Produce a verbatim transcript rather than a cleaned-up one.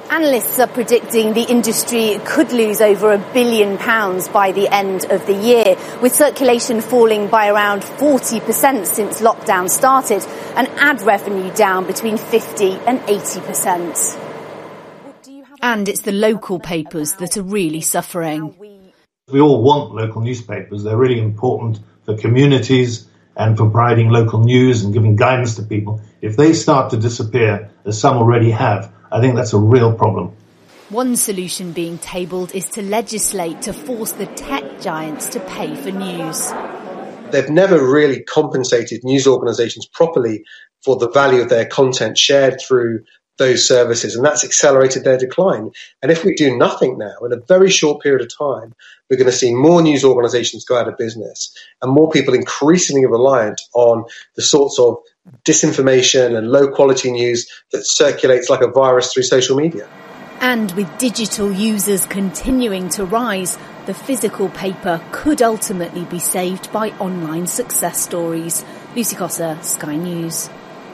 Analysts are predicting the industry could lose over a billion pounds by the end of the year, with circulation falling by around forty percent since lockdown started and ad revenue down between fifty and eighty percent. And it's the local papers that are really suffering. We all want local newspapers. They're really important for communities and for providing local news and giving guidance to people. If they start to disappear, as some already have, I think that's a real problem. One solution being tabled is to legislate to force the tech giants to pay for news. They've never really compensated news organisations properly for the value of their content shared through those services, and that's accelerated their decline. And if we do nothing now, in a very short period of time, we're going to see more news organisations go out of business and more people increasingly reliant on the sorts of disinformation and low-quality news that circulates like a virus through social media. And with digital users continuing to rise, the physical paper could ultimately be saved by online success stories. Lucy Cossa, Sky News.